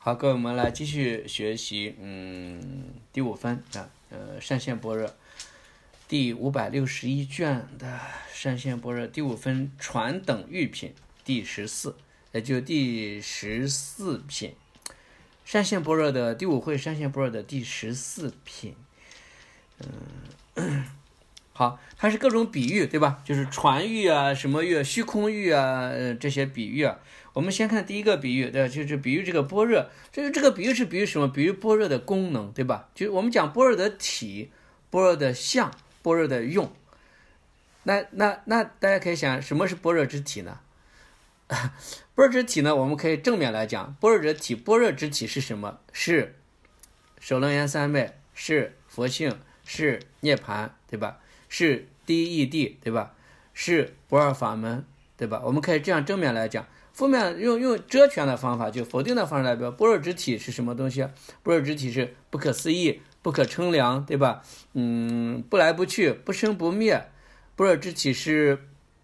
好，各位，我们来继续学习，第5分的单线般若第561卷的单线般若第5分传等喻品第14，也就第14品，单线般若的第5会单线般若的第14品。好，它是各种比喻，对吧？就是传喻啊，什么喻，虚空喻啊，这些比喻啊。我们先看第一个比喻，对，就是比喻这个般若。这个比喻是比喻什么？比喻般若的功能，对吧？就是我们讲般若的体、般若的相、般若的用。那大家可以想，什么是般若之体呢？般若之体呢，我们可以正面来讲，般若之体，般若之体是什么？是首楞严三昧，是佛性，是涅槃，对吧？是第一义谛，对吧？是不二法门，对吧？我们可以这样正面来讲，负面用遮全的方法，就否定的方式来表，般若之体是什么东西啊？般若之体是不可思议，不可称量，对吧？不来不去，不生不灭。般若之体是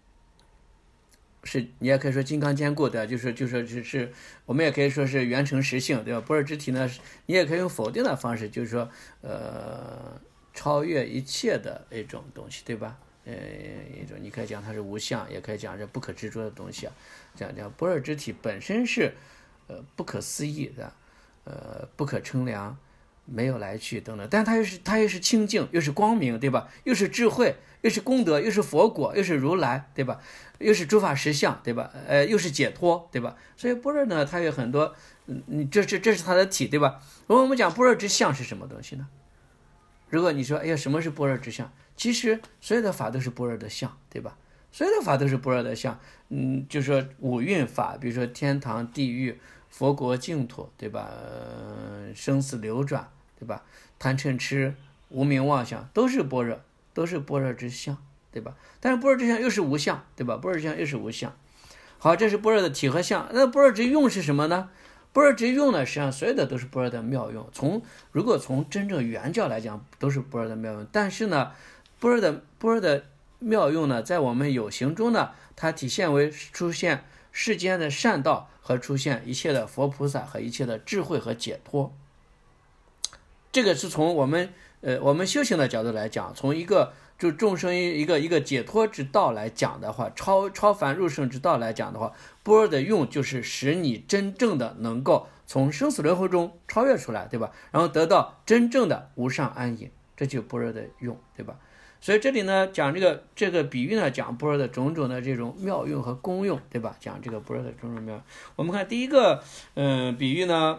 你也可以说金刚坚固的，就是我们也可以说是圆成实性，对吧？般若之体呢，你也可以用否定的方式，就是说超越一切的一种东西，对吧？一种你可以讲它是无相，也可以讲是不可执着的东西啊。讲般若之体本身是不可思议的，不可称量，没有来去等等，但它又是清净，又是光明，对吧？又是智慧，又是功德，又是佛果，又是如来，对吧？又是诸法实相，对吧？又是解脱，对吧？所以般若呢，它有很多，这是它的体，对吧？如果我们讲般若之相是什么东西呢？如果你说，哎呀，什么是般若之相？其实所有的法都是般若的相，对吧？所有的法都是般若的相。就说五蕴法，比如说天堂、地狱、佛国、净土，对吧？生死流转，对吧？贪嗔痴、无明妄想，都是般若，都是般若之相，对吧？但是般若之相又是无相，对吧？般若之相又是无相。好，这是般若的体和相。那般若之用是什么呢？般若之用呢，实际上所有的都是般若的妙用。如果从真正原教来讲，都是般若的妙用。但是呢，般若的妙用呢，在我们有形中呢，它体现为出现世间的善道和出现一切的佛菩萨和一切的智慧和解脱。这个是从我们修行的角度来讲，从一个就众生一个解脱之道来讲的话，超凡入圣之道来讲的话，般若的用就是使你真正的能够从生死轮回中超越出来，对吧？然后得到真正的无上安隐，这就是般若的用，对吧？所以这里呢讲这个比喻呢，讲般若的种种的这种妙用和功用，对吧？讲这个般若的种种妙用。我们看第一个比喻呢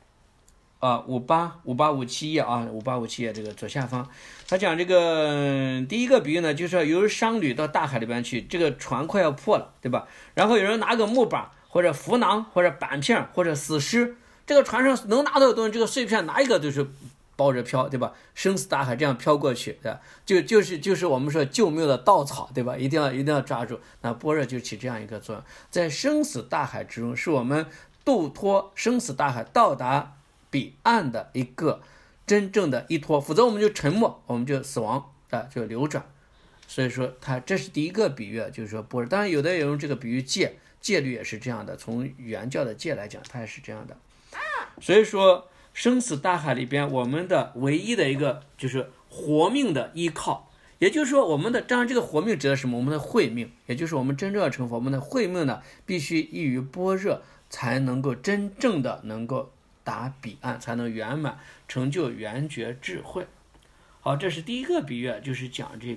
5857页啊，5857页这个左下方，他讲这个第一个比喻呢，就是说由商旅到大海里边去，这个船快要破了，对吧？然后有人拿个木板或者浮囊或者板片或者死尸，这个船上能拿到的东西，这个碎片拿一个就是包着飘，对吧？生死大海这样飘过去，对吧？就是我们说救命的稻草，对吧？一定要抓住。那般若就起这样一个作用，在生死大海之中，是我们渡脱生死大海到达彼岸的一个真正的依托，否则我们就沉没，我们就死亡就流转。所以说这是第一个比喻，就是说般若。当然有的也用这个比喻戒律也是这样的，从原教的戒来讲，它也是这样的。所以说生死大海里边，我们的唯一的一个就是活命的依靠，也就是说我们的当然这个活命指的是什么？我们的慧命，也就是我们真正要成佛，我们的慧命呢必须依于般若，才能够真正的能够达彼岸，才能圆满成就圆觉智慧。好，这是第一个比喻，就是讲这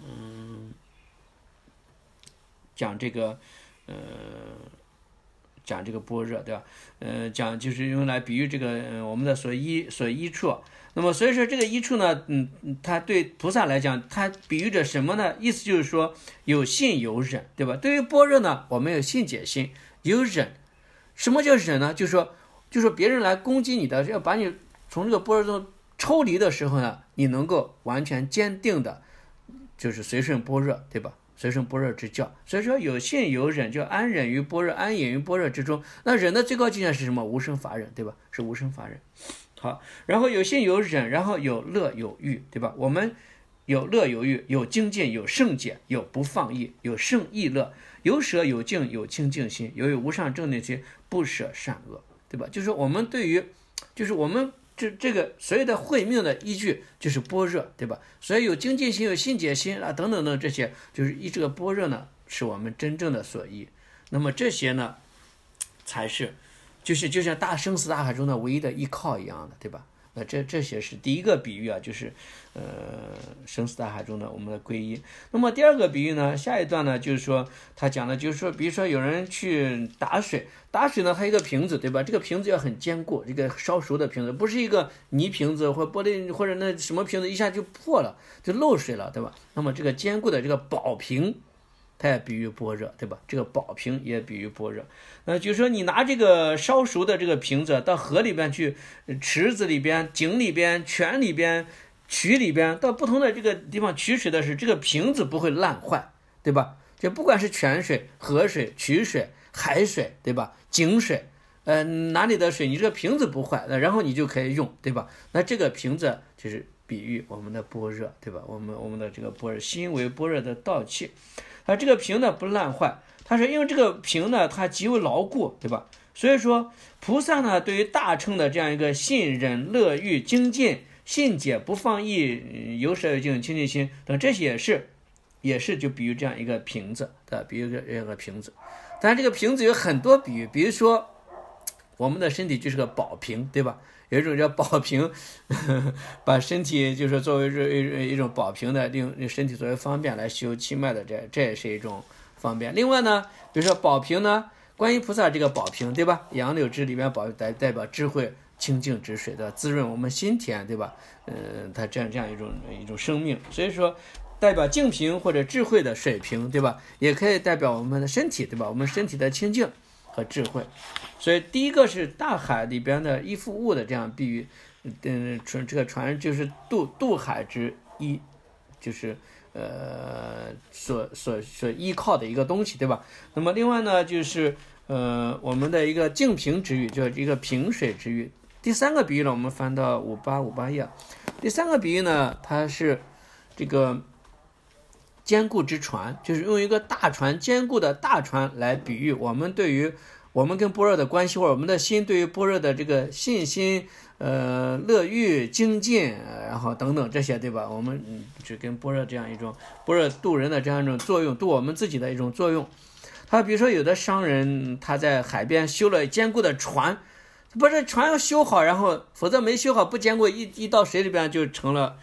个般若，对吧？讲就是用来比喻这个我们的所依处。那么所以说这个依处呢，它对菩萨来讲，它比喻着什么呢？意思就是说有信有忍，对吧？对于般若呢，我们有信解心，有忍。什么叫忍呢？就是说别人来攻击你的，要把你从这个般若中抽离的时候呢，你能够完全坚定的，就是随顺般若，对吧？随顺般若之教。所以说有信有忍，就安忍于般若，安隐于般若之中。那忍的最高境界是什么？无生法忍，对吧？是无生法忍。好，然后有信有忍，然后有乐有欲，对吧？我们有乐有欲，有精进，有胜解，有不放逸，有胜意乐，有舍有净，有清净心，有无上正念心，不舍善恶。 对吧？就是我们对于，就是我们这个所有的慧命的依据就是般若，对吧？所以有精进心、有信解心啊等等等这些，就是这个般若呢是我们真正的所依。那么这些呢才是就像大生死大海中的唯一的依靠一样的，对吧？那这些是第一个比喻啊，就是生死大海中的我们的皈依。那么第二个比喻呢，下一段呢就是说他讲的就是说，比如说有人去打水呢，它一个瓶子，对吧？这个瓶子要很坚固，这个烧熟的瓶子不是一个泥瓶子或玻璃或者那什么瓶子一下就破了就漏水了，对吧？那么这个坚固的这个宝瓶它也比喻般若，对吧？这个宝瓶也比喻般若。就是说你拿这个烧熟的这个瓶子到河里边去，池子里边、井里边、泉里边、渠里边，到不同的这个地方取水的时候，这个瓶子不会烂坏，对吧？就不管是泉水、河水、渠水、海水，对吧？井水，哪里的水，你这个瓶子不坏，然后你就可以用，对吧？那这个瓶子就是比喻我们的般若，对吧？我们的这个般若，心为般若的道器。这个瓶呢不烂坏，他说因为这个瓶呢它极为牢固，对吧？所以说菩萨呢对于大乘的这样一个信忍乐欲精进信解不放逸有舍有净清净心等，这些也是就比喻这样一个瓶子的，比喻这个瓶子。当然这个瓶子有很多比喻，比如说我们的身体就是个宝瓶，对吧？有一种叫宝瓶，把身体就是作为一种宝瓶的，用身体作为方便来修气脉的，这也是一种方便。另外呢，比如说宝瓶呢，观音菩萨这个宝瓶，对吧？杨柳枝里面宝代表智慧清净之水的滋润我们心田，对吧？它这样一种生命，所以说代表净瓶或者智慧的水瓶，对吧？也可以代表我们的身体，对吧？我们身体的清净和智慧。所以第一个是大海里边的依附物的这样比喻，这个船就是渡海之一，就是所依靠的一个东西，对吧？那么另外呢就是我们的一个净瓶之喻，就是一个平水之喻。第三个比喻呢，我们翻到58页，第三个比喻呢，它是这个坚固之船，就是用一个大船，坚固的大船来比喻我们对于我们跟般若的关系，或者我们的心对于般若的这个信心、乐欲、精进，然后等等这些，对吧？我们就跟般若这样一种般若渡人的这样一种作用，渡我们自己的一种作用。他比如说有的商人他在海边修了坚固的船，不是船要修好，然后否则没修好不坚固，一到水里边就成了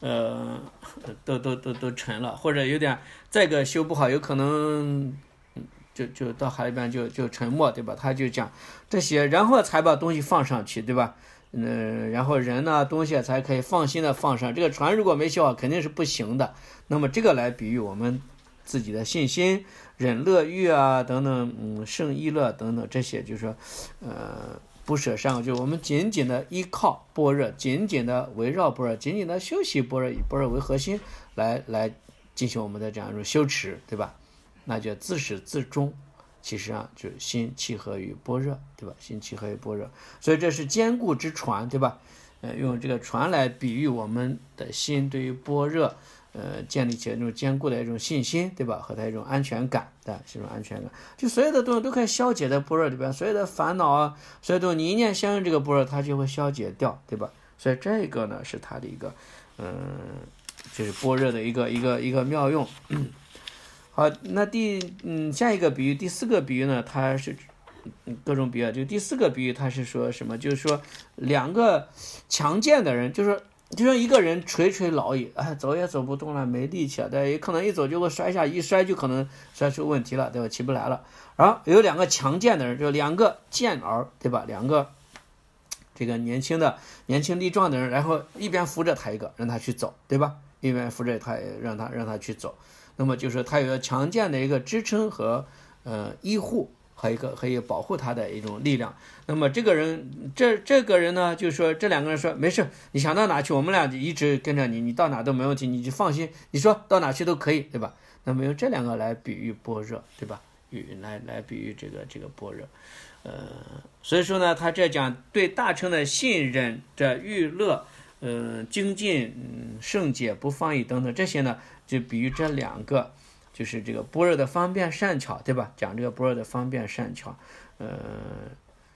都沉了，或者有点再个修不好，有可能就到海里边就沉没，对吧？他就讲这些，然后才把东西放上去，对吧？然后人呢东西才可以放心的放上。这个船如果没修好，肯定是不行的。那么这个来比喻我们自己的信心、忍乐欲啊等等，胜意乐等等这些，就是说不舍善恶，就是我们紧紧的依靠般若，紧紧的围绕般若，紧紧的修习般若，以般若为核心来进行我们的这样一种修持，对吧？那就自始至终，其实上就是心契合于般若，对吧？心契合于般若，所以这是坚固之船，对吧？用这个船来比喻我们的心对于般若，建立起来这种坚固的一种信心，对吧？和它一种安全感的这种安全感，就所有的东西都可以消解在般若里边，所有的烦恼啊，所有的你一念相应这个般若，它就会消解掉，对吧？所以这个呢是它的一个，就是般若的一个妙用。好，那下一个比喻，第四个比喻呢，它是各种比喻，就第四个比喻，它是说什么？就是说两个强健的人，就说一个人垂垂老矣，走也走不动了，没力气了，对，也可能一走就会摔下，一摔就可能摔出问题了，对吧？起不来了。然后有两个强健的人，就两个健儿，对吧？两个这个年轻力壮的人，然后一边扶着他一个，让他去走，对吧？一边扶着他，让他去走。那么就是他有强健的一个支撑和依护和可以保护他的一种力量。那么这个人这个人呢，就说这两个人说没事，你想到哪去，我们俩一直跟着你，你到哪都没问题，你就放心，你说到哪去都可以，对吧？那么用这两个来比喻般若，对吧？来比喻这个般若。所以说呢，他这讲对大乘的信忍的欲乐，精进，圣解不放逸等等这些呢，就比喻这两个，就是这个般若的方便善巧，对吧？讲这个般若的方便善巧，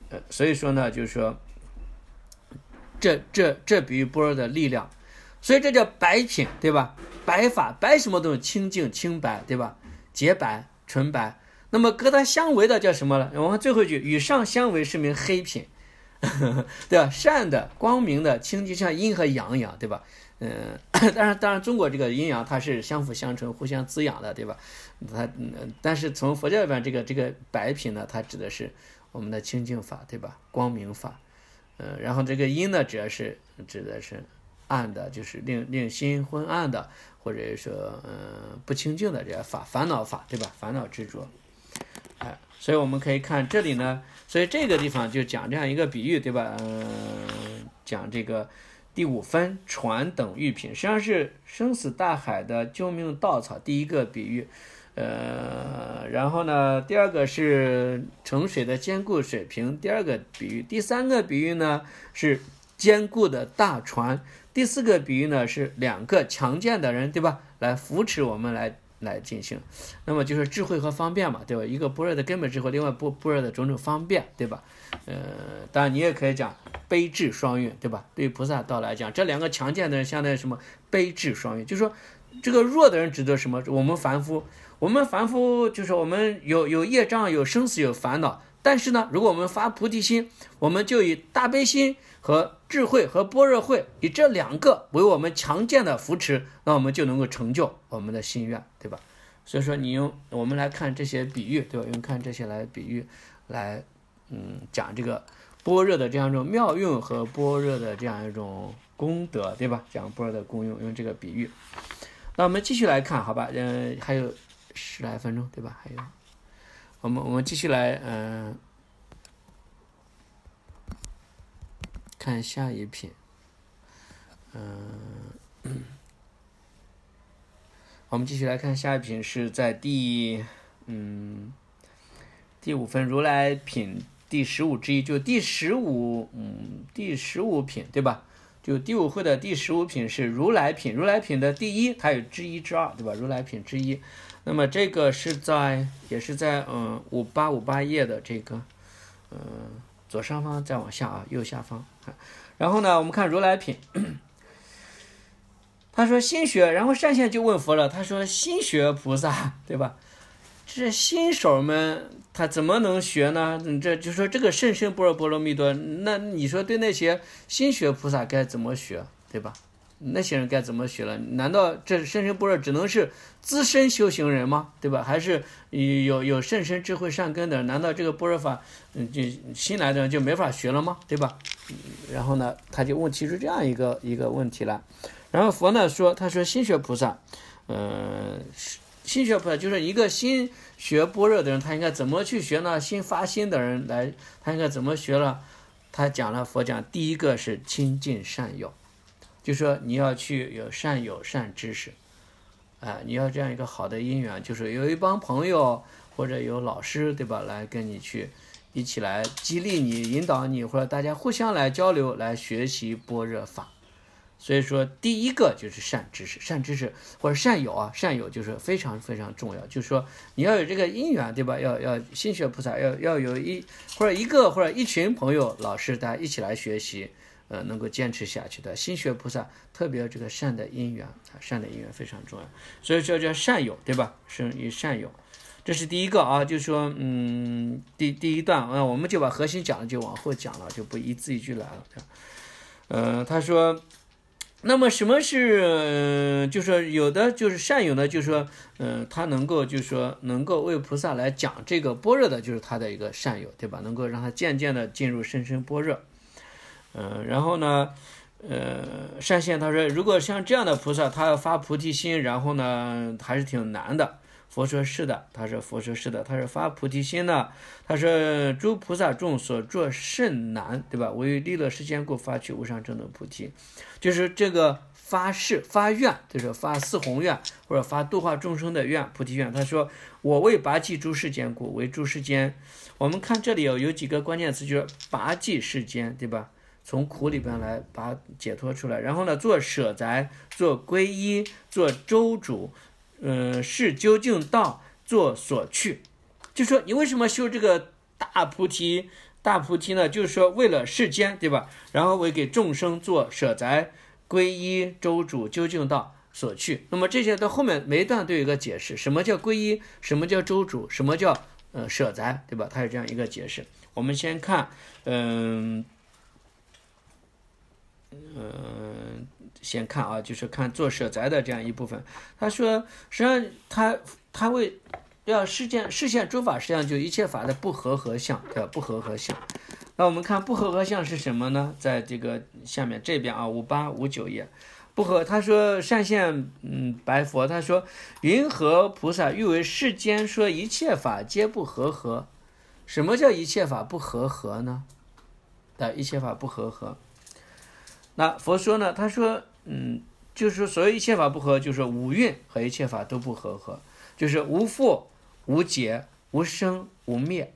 所以说呢，就是说这比喻般若的力量，所以这叫白品，对吧？白法，白什么东西？清净清白，对吧？洁白纯白。那么跟它相违的叫什么呢？我们最后一句，与上相违是名黑品。对吧？善的、光明的、清净，像阴和阳一样，对吧？当然，中国这个阴阳它是相辅相成、互相滋养的，对吧？但是从佛教里边，这个白品呢，它指的是我们的清净法，对吧？光明法。然后这个阴呢，指的是暗的，就是令心昏暗的，或者说不清净的这些法，烦恼法，对吧？烦恼执着。所以我们可以看这里呢，所以这个地方就讲这样一个比喻，对吧？讲这个第5分船等玉品，实际上是生死大海的救命稻草，第一个比喻。然后呢，第二个是盛水的坚固水平，第二个比喻。第3个比喻呢是坚固的大船，第4个比喻呢是2个强健的人，对吧？来扶持我们来进行，那么就是智慧和方便嘛，对吧？一个般若的根本智慧，另外般若的种种方便，对吧？当然你也可以讲悲智双运，对吧？对于菩萨道来讲，这2个强健的人相当于什么？悲智双运，就是说这个弱的人指的什么？我们凡夫就是我们有业障、有生死、有烦恼，但是呢，如果我们发菩提心，我们就以大悲心和智慧和般若慧，以这2个为我们强健的扶持，那我们就能够成就我们的心愿，对吧？所以说我们来看这些比喻，对吧？用看这些来比喻，来讲这个般若的这样一种妙用和般若的这样一种功德，对吧？讲般若的功用，用这个比喻。那我们继续来看，好吧？还有10来分钟，对吧？还有，我们继续来看下一品。我们继续来看下一品，是在第5分如来品第15之一，就第15品，对吧？就第5会的第15品是如来品，如来品的第1，它有之一之二，对吧？如来品之一。那么这个也是在58页的这个左上方再往下啊，右下方。然后呢，我们看如来品，他说心学，然后善现就问佛了，他说心学菩萨，对吧？这新手们他怎么能学呢？这就说这个甚深般若波罗蜜多，那你说对那些心学菩萨该怎么学，对吧？那些人该怎么学了？难道这甚深般若只能是资深修行人吗？对吧？还是有甚深智慧善根的人？难道这个般若法就新来的人就没法学了吗？对吧？然后呢，他就提出这样一个问题来。然后佛呢说，他说心学菩萨，心学菩萨就是一个新学般若的人，他应该怎么去学呢？新发心的人他应该怎么学了？佛讲第一个是亲近善友，就说你要去有善友善知识，你要这样一个好的因缘，就是有一帮朋友或者有老师，对吧？来跟你去一起来激励你、引导你，或者大家互相来交流、来学习般若法。所以说第一个就是善知识或者善友啊，善友就是非常非常重要，就是说你要有这个因缘，对吧？要心学菩萨要有一个一群朋友老师大家一起来学习，能够坚持下去的。心学菩萨特别这个善的因缘善的因缘非常重要，所以说叫善友，对吧？生于善友，这是第一个啊，就是说第一段我们就把核心讲了，就往后讲了，就不一字一句来了。他说那么什么是就是说有的就是善友呢，就是说他能够就是说能够为菩萨来讲这个般若的，就是他的一个善友，对吧？能够让他渐渐的进入深深般若。然后呢善现他说，如果像这样的菩萨他要发菩提心，然后呢还是挺难的。佛说是的，佛说是的，他说发菩提心呢，他说诸菩萨众所作甚难，对吧？为利乐世间故发起无上正等菩提，就是这个发誓发愿，就是发四弘愿或者发度化众生的愿，菩提愿。他说我为拔济诸世间故，为诸世间。我们看这里有几个关键词，就是拔济世间，对吧？从苦里边来把解脱出来，然后呢做舍宅，做皈依，做周主，是究竟道，做所去。就说你为什么修这个大菩提大菩提呢，就是说为了世间，对吧？然后为给众生做舍宅、皈依、周主、究竟道所去。那么这些到后面每一段都有一个解释，什么叫皈依，什么叫周主，什么叫舍宅，对吧？它是这样一个解释。我们先看，先看啊，就是看做舍宅的这样一部分。他说，实际上他为要实现诸法实际上就一切法的不和合相，对吧？不和合相。那我们看不和合相是什么呢？在这个下面这边啊，58、59页。不合，他说善现白佛，他说云何菩萨欲为世间说一切法皆不和合？什么叫一切法不和合呢？一切法不和合。那佛说呢？他说就是说所谓一切法不合，就是五蕴和一切法都不和合，就是无复无解无生无灭。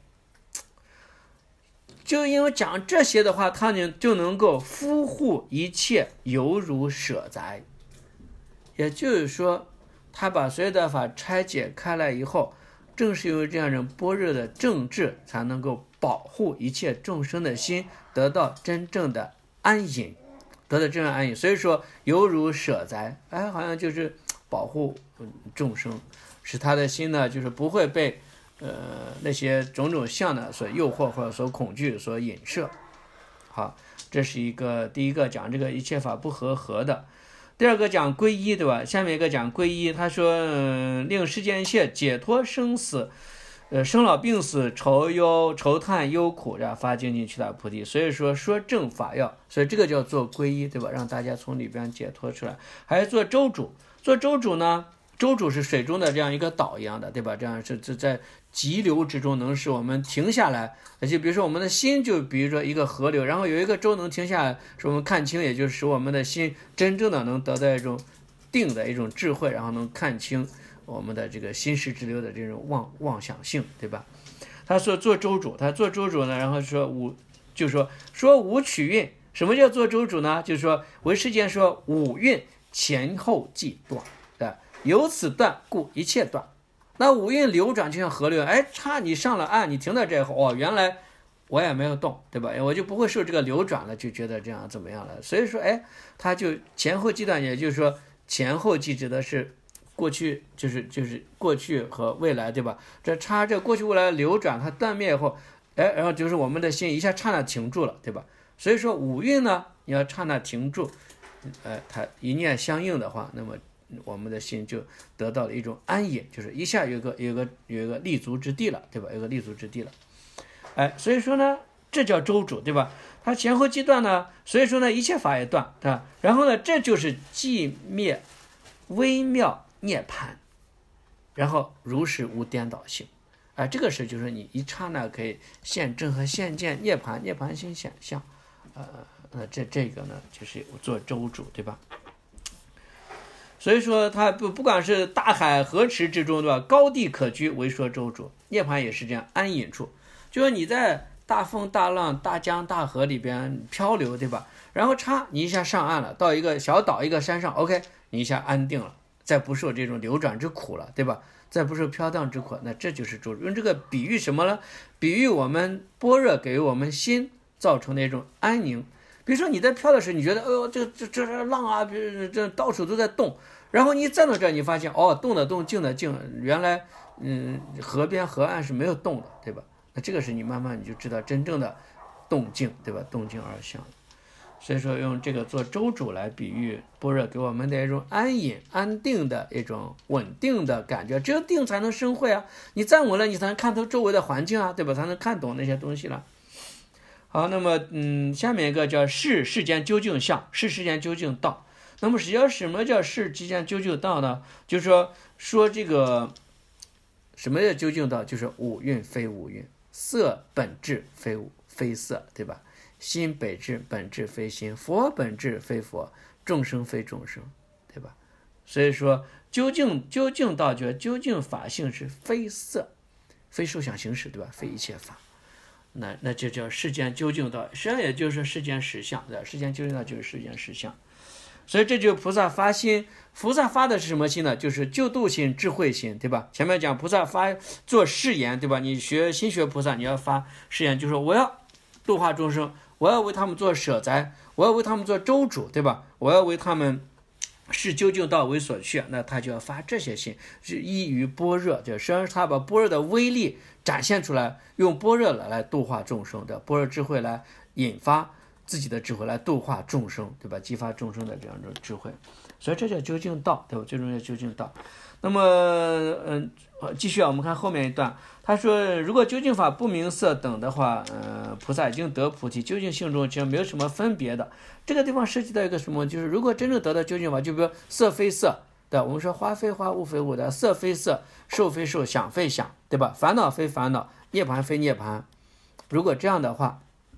就因为讲这些的话，他就能够敷护一切，犹如舍宅。也就是说，他把所有的法拆解开来以后，正是因为这样人般若的正智，才能够保护一切众生的心得到真正的安隐，得到真正的安隐。所以说，犹如舍宅，好像就是保护众生，使他的心呢，就是不会被那些种种相呢所诱惑或者所恐惧所引摄。好，这是第一个讲这个一切法不和合的。第二个讲皈依，对吧？下面一个讲皈依，他说令世间一切解脱生死，生老病死愁叹忧苦，发精进去大菩提。所以说正法要，所以这个叫做皈依，对吧？让大家从里边解脱出来。还有做周主，做周主呢，周主是水中的这样一个岛一样的，对吧？这样是在急流之中能使我们停下来。就比如说我们的心，就比如说一个河流，然后有一个舟能停下来，使我们看清，也就是使我们的心真正的能得到一种定的一种智慧，然后能看清我们的这个心识之流的这种妄想性，对吧？他说做周主，他做周主呢，然后就说五取运。什么叫做周主呢？就是说为世间说五运前后既断，由此断故一切断。那五运流转就像河流，你上了岸，你停在这以后，原来我也没有动，对吧？我就不会受这个流转了，就觉得这样怎么样了。所以说它就前后既断，也就是说前后既指的是过去，就是过去和未来，对吧？这过去未来流转，它断灭以后，然后就是我们的心一下刹那停住了，对吧？所以说五运呢，你要刹那停住，它一念相应的话，那么我们的心就得到了一种安隐，就是一下有一个立足之地了，对吧？有个立足之地了。所以说呢，这叫周主，对吧？它前后既断呢，所以说呢，一切法也断，对吧？然后呢，这就是寂灭微妙涅槃，然后如是无颠倒性。这个是就是你一刹那可以现证和现见涅槃心显相。这个呢，就是做周主，对吧？所以说它不管是大海河池之中，对吧？高地可居，为说周主。涅槃也是这样，安隐处，就是你在大风大浪大江大河里边漂流，对吧？然后你一下上岸了，到一个小岛一个山上 OK， 你一下安定了，再不受这种流转之苦了，对吧？再不受飘荡之苦，那这就是周主。用这个比喻什么呢？比喻我们般若给我们心造成的一种安宁。比如说你在漂的时候，你觉得这浪啊，这到处都在动，然后你站到这儿，你发现动的动，静的静，原来河边河岸是没有动的，对吧？那这个是你慢慢你就知道真正的动静，对吧？动静而相。所以说用这个做周主来比喻般若给我们的一种安隐安定的一种稳定的感觉，只有定才能生慧啊！你站稳了，你才能看透周围的环境啊，对吧？才能看懂那些东西了。好，那么下面一个叫世间究竟相，世间究竟道。那么实际上什么叫世间究竟道呢？就是说这个什么叫究竟道？就是五蕴非五蕴，色本质非色，对吧？心本质非心，佛本质非佛，众生非众生，对吧？所以说究竟道，就是究竟法性是非色，非受想行识，对吧？非一切法。那就叫世间究竟道，实际上也就是世间实相，对吧？世间究竟道就是世间实相。所以这就是菩萨发心，菩萨发的是什么心呢？就是救度心、智慧心，对吧？前面讲菩萨发做誓言，对吧？你心学菩萨，你要发誓言，就是我要度化众生，我要为他们做舍宅，我要为他们做周主，对吧？我要为他们视究竟道为所趋，那他就要发这些心，是依于般若，就实际上是他把般若的威力展现出来，用般若来度化众生的般若智慧来引发自己的智慧来度化众生，对吧？激发众生的这样一种智慧，所以这叫究竟道，对吧？最终叫究竟道。那么，继续啊，我们看后面一段，他说，如果究竟法不明色等的话，菩萨已经得菩提，究竟性中其实没有什么分别的。这个地方涉及到一个什么？就是如果真正得到究竟法，就比如色非色的，我们说花非花，物非物的，色非色，受非受，想非想，对吧？烦恼非烦恼，涅槃非涅槃。如果这样的话，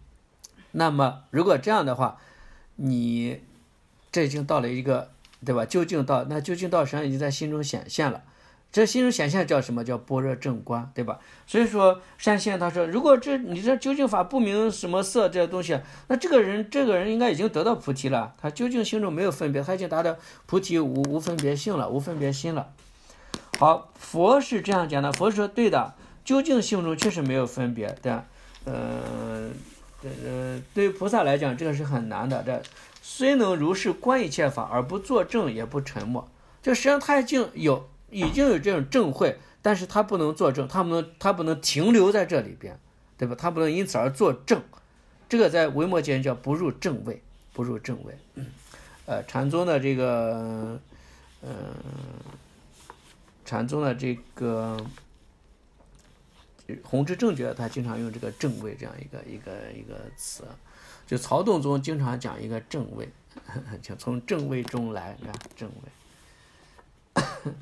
你这已经到了一个，对吧？究竟道，那究竟道实际上已经在心中显现了。这心中显现叫什么？叫般若正观，对吧？所以说善现他说，如果你这究竟法不明什么色这些东西，那这个人应该已经得到菩提了，他究竟心中没有分别，他已经达到菩提无分别性了，无分别心了。好，佛是这样讲的，佛说对的，究竟性中确实没有分别，对吧？对于菩萨来讲，这个是很难的。这虽能如是观一切法而不作证，也不沉默，就实际上他已经有这种证慧，但是他不能作证，他不能停留在这里边，对吧？他不能因此而作证，这个在维摩诘叫不入正位，不入正位。禅宗的这个弘之正觉，他经常用这个正位这样一个词，就曹洞宗经常讲一个正位，就从正位中来，正位。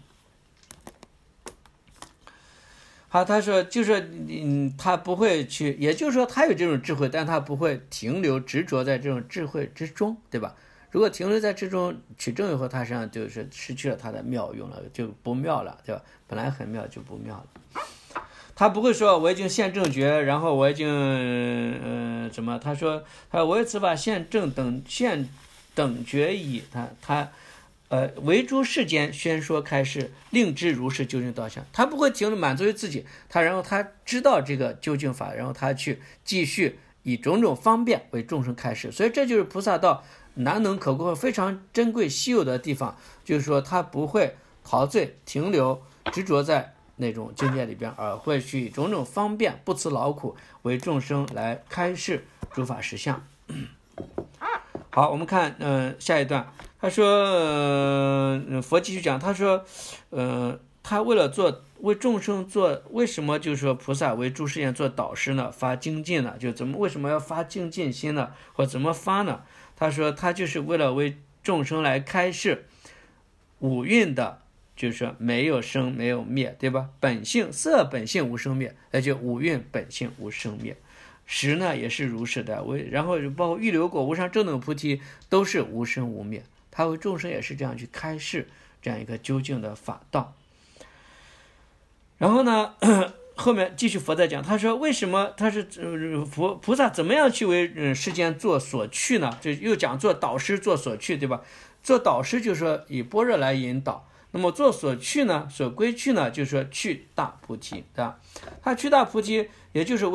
好，他说就是他不会去，也就是说他有这种智慧，但他不会停留执着在这种智慧之中，对吧？如果停留在之中取证以后，他实际上就是失去了他的妙用了，就不妙了，对吧？本来很妙就不妙了。他不会说我已经现正觉，然后我已经什么？他说我有此法现正等觉矣。他为诸世间宣说开示，令知如是究竟道相。他不会停留满足于自己，然后他知道这个究竟法，然后他去继续以种种方便为众生开示。所以这就是菩萨道难能可贵、非常珍贵稀有的地方，就是说他不会陶醉停留执着在那种境界里边，而会去以种种方便不辞劳苦为众生来开示诸法实相。好，我们看下一段，他说佛继续讲，他说他为众生做，为什么就是说菩萨为诸世间做导师呢？发精进呢？就为什么要发精进心呢？或怎么发呢？他说他就是为了为众生来开示五蕴的，就是说没有生没有灭，对吧？本性色本性无生灭，那就五蕴本性无生灭。实呢也是如是的，然后包括预流果、无上正等菩提都是无生无灭，他为众生也是这样去开示这样一个究竟的法道。然后呢后面继续佛在讲，他说为什么他是菩萨怎么样去为世间做所趋呢？就又讲做导师做所趋，对吧？做导师就是说以般若来引导，那么做所趋呢，所归趋呢，就是说去大菩提，对吧？他去大菩提也就是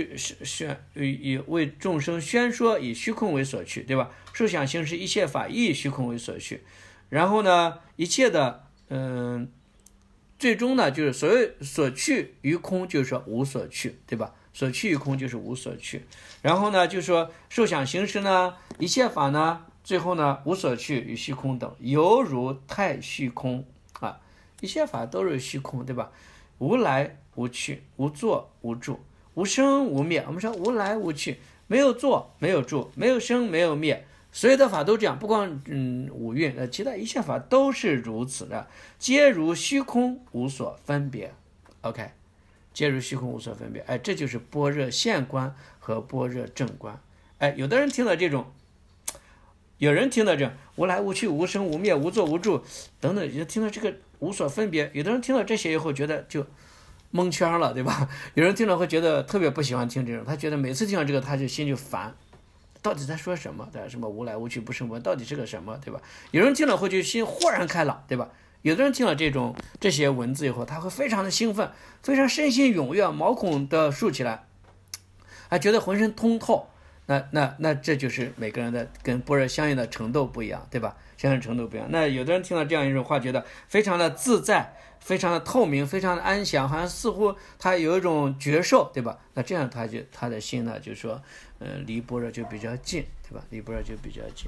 为众生宣说以虚空为所趋，对吧？受想行识一切法亦以虚空为所趋，然后呢一切的最终呢就是所谓所趋于空，就是说无所趋，对吧？所趋于空就是无所趋，然后呢就是说受想行识呢一切法呢最后呢无所趋与虚空等，犹如太虚空啊，一切法都是虚空，对吧？无来无去，无作无住，无生无灭。我们说无来无去，没有作没有住，没有生没有灭，所有的法都这样，不光五蕴，其他一切法都是如此的，皆如虚空无所分别。 OK， 皆如虚空无所分别。这就是般若现观和般若正观。有的人听到这种，有人听到这无来无去无生无灭无作无住等等，也听到这个无所分别，有的人听到这些以后觉得就蒙圈了，对吧？有人听了会觉得特别不喜欢听这种，他觉得每次听到这个他就心就烦，到底在说什么？什么无来无去不生不灭到底是个什么，对吧？有人听了会就心豁然开朗，对吧？有的人听了这些文字以后，他会非常的兴奋，非常身心踊跃，毛孔的竖起来。 觉得浑身通透，那这就是每个人的跟般若相应的程度不一样，对吧？相应程度不一样。那有的人听到这样一种话，觉得非常的自在，非常的透明，非常的安详，好像似乎他有一种觉受，对吧？那这样他的心呢，就是说，离般若就比较近，对吧？离般若就比较近，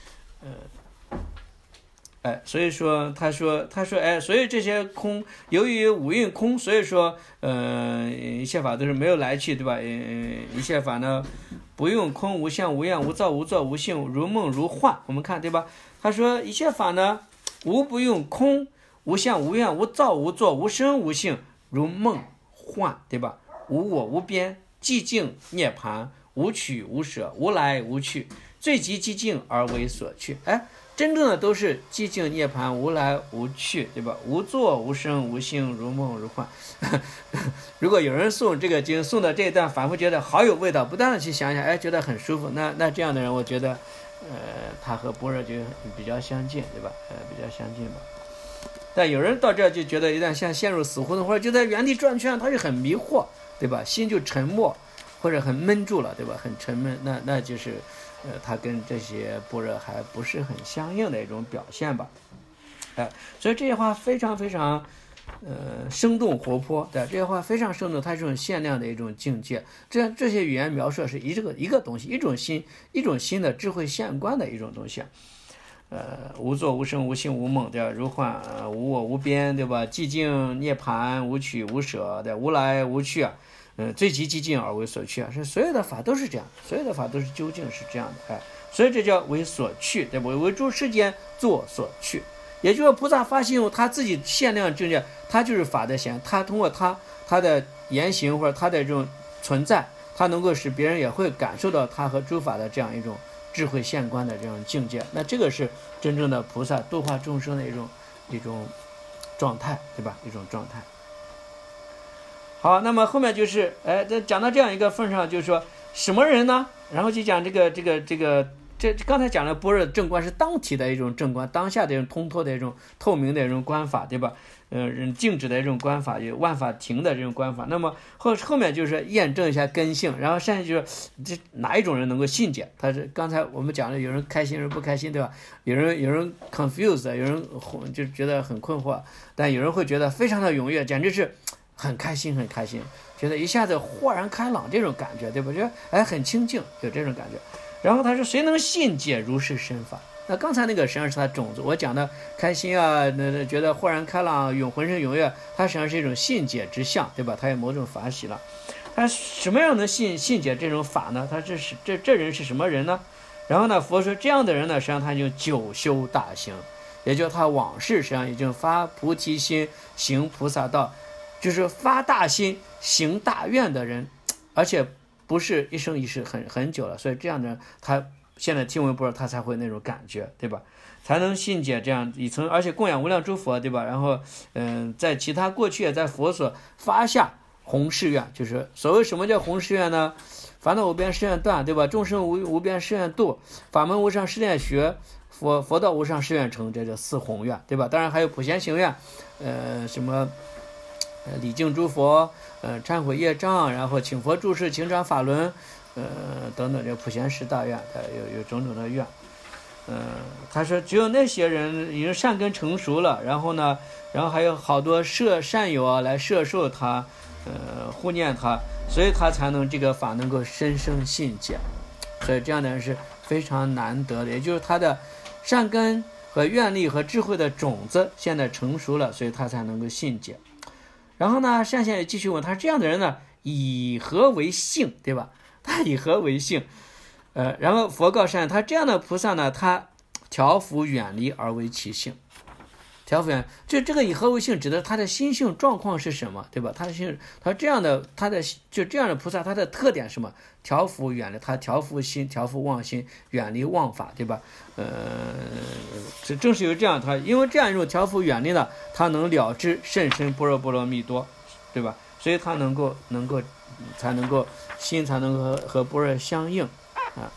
所以说他说，所以这些空，由于五蕴空，所以说，一切法都是没有来去，对吧？一切法呢，不用空，无相，无样，无造，无作，无性，如梦如幻。我们看，对吧？他说一切法呢，无不用空，无相，无样，无造，无作，无生，无性，如梦幻，对吧？无我，无边，寂静涅槃，无取无舍，无来无去，最极寂静而为所去。真正的都是寂静涅槃，无来无去，对吧？无作无生无性，如梦如幻。如果有人诵这个经，诵到这一段，反复觉得好有味道，不断的去想想，觉得很舒服。那这样的人，我觉得，他和般若就比较相近，对吧？比较相近吧。但有人到这就觉得一旦像陷入死胡同，或者就在原地转圈，他就很迷惑，对吧？心就沉默，或者很闷住了，对吧？很沉闷，那就是。它跟这些般若还不是很相应的一种表现吧，所以这些话非常非常，生动活泼，对，这些话非常生动，它是一种限量的一种境界。这些语言描述的是一个东西，一种新的智慧现观的一种东西，无作无生无性无梦，对吧？如幻，无我无边，对吧？寂静涅槃，无取无舍，对，无来无去啊。最极寂静而为所去啊，是所有的法都是这样，所有的法都是究竟是这样的，所以这叫为所去，对不？为诸世间作所去，也就是说菩萨发心用他自己限量境界，他就是法的显，他通过他的言行或者他的这种存在，他能够使别人也会感受到他和诸法的这样一种智慧现观的这种境界，那这个是真正的菩萨度化众生的一种状态，对吧？一种状态。好，那么后面就是这讲到这样一个份上，就是说什么人呢？然后就讲这刚才讲的般若正观是当体的一种正观，当下的一种通透的一种透明的一种观法，对吧？静止的一种观法，有万法停的这种观法。那么后面就是验证一下根性，然后剩下就是这哪一种人能够信解？他是刚才我们讲了，有人开心，有人不开心，对吧？有人 confused， 有人就觉得很困惑，但有人会觉得非常的踊跃，简直是。很开心，觉得一下子豁然开朗这种感觉，对吧？觉得很清净，有这种感觉。然后他说：“谁能信解如是身法？”那刚才那个实际上是他种子，我讲的开心啊，觉得豁然开朗，浑身踊跃，它实际上是一种信解之相，对吧？他有某种法喜了。他什么样能信解这种法呢？他这人是什么人呢？然后呢，佛说这样的人呢，实际上他就久修大行，也就是他往世实际上已经发菩提心，行菩萨道。就是发大心行大愿的人，而且不是一生一世很久了，所以这样的人他现在听闻般若他才会那种感觉，对吧？才能信解这样一层，而且供养无量诸佛，对吧？然后在其他过去也在佛所发下弘誓愿，就是所谓什么叫弘誓愿呢？烦恼无边誓愿断，对吧？众生无边誓愿度，法门无上誓愿学，佛道无上誓愿成，这叫四弘愿，对吧？当然还有普贤行愿，什么礼敬诸佛，忏悔业障，然后请佛住世，请转法轮，等等，这普贤十大愿，有种种的愿。他说只有那些人已经善根成熟了，然后还有好多善友啊来摄受他，护念他，所以他才能这个法能够深生信解。所以这样的人是非常难得的，也就是他的善根和愿力和智慧的种子现在成熟了，所以他才能够信解。然后呢，善现也继续问他，这样的人呢，以何为性，对吧？他以何为性？然后佛告善，他这样的菩萨呢，他调伏远离而为其性。调伏远，就这个以何为性，指的他的心性状况是什么，对吧？他这样的菩萨，他的特点是什么？调伏远离，他调伏心，调伏妄心，远离妄法，对吧？这正是有这样，他因为这样一种调伏远离呢，他能了知甚深般若波罗蜜多，对吧？所以他才能够心才能够和般若相应啊。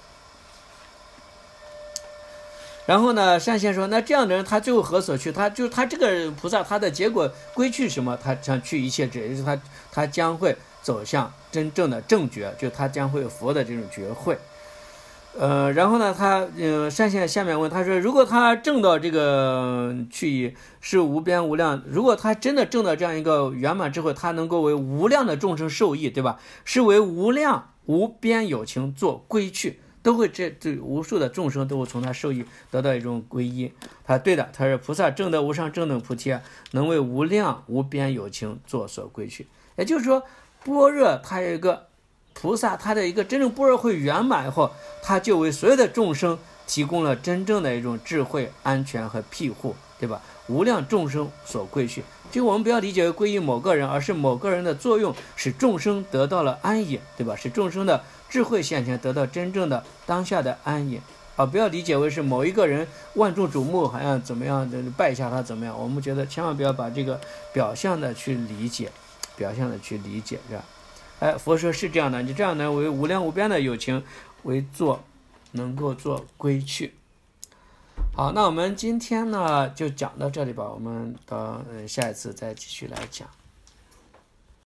然后呢，善现说，那这样的人他最后何所去？他这个菩萨他的结果归去什么？他想去一切智，也就是他将会走向真正的正觉，就他将会有佛的这种觉慧。然后呢，他善现下面问他说，如果他证到这个去意是无边无量，如果他真的证到这样一个圆满智慧，他能够为无量的众生受益，对吧？是为无量无边有情做归去，都会这无数的众生都会从他受益，得到一种皈依。他对的，他是菩萨证得无上正等菩提，能为无量无边有情做所归去。也就是说，般若它有一个菩萨，他的一个真正般若会圆满以后，他就为所有的众生提供了真正的一种智慧、安全和庇护，对吧？无量众生所归去，就我们不要理解为皈依某个人，而是某个人的作用使众生得到了安逸，对吧？使众生的智慧现前，得到真正的当下的安逸。不要理解为是某一个人万众瞩目，好像怎么样的拜一下他怎么样。我们觉得千万不要把这个表象的去理解，是吧？佛说是这样的，你这样呢为无量无边的有情为能够做归去。好，那我们今天呢就讲到这里吧，我们到下一次再继续来讲。